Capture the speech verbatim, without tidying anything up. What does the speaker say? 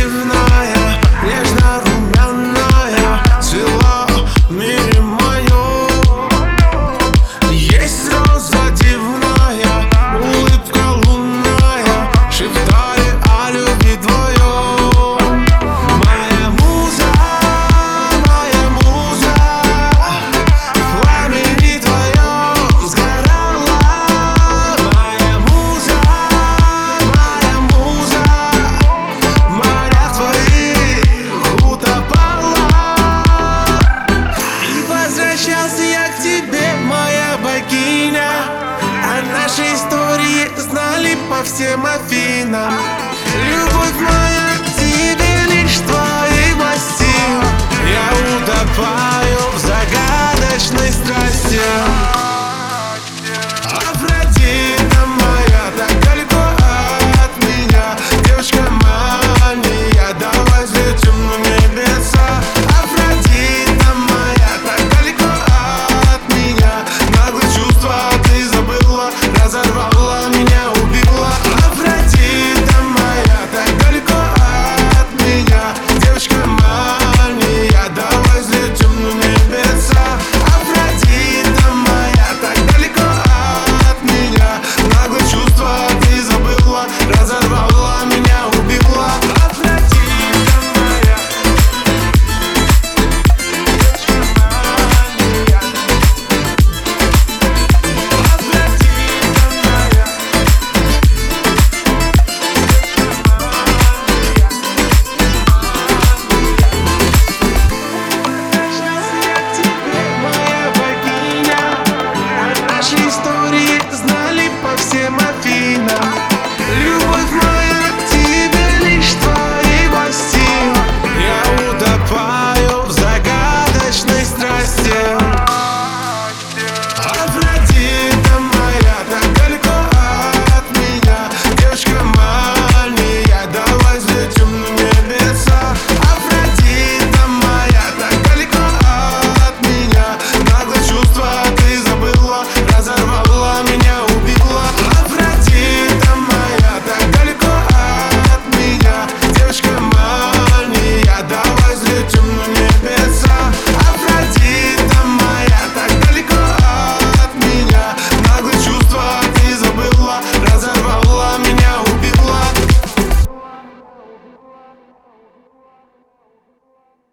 дивная, нежно-румяная, цвела в мире моем. Есть роза дивная, улыбка лунная, шептали о любви вдвоем. Моя муза, моя муза, в пламени твоем сгорала. Моя муза, моя муза, в морях твоих утопала. И возвращался я к тебе, моя богиня. О нашей истории знали по всем Афинам. Любовь моя к тебе лишь твоих мастил. Я утопал.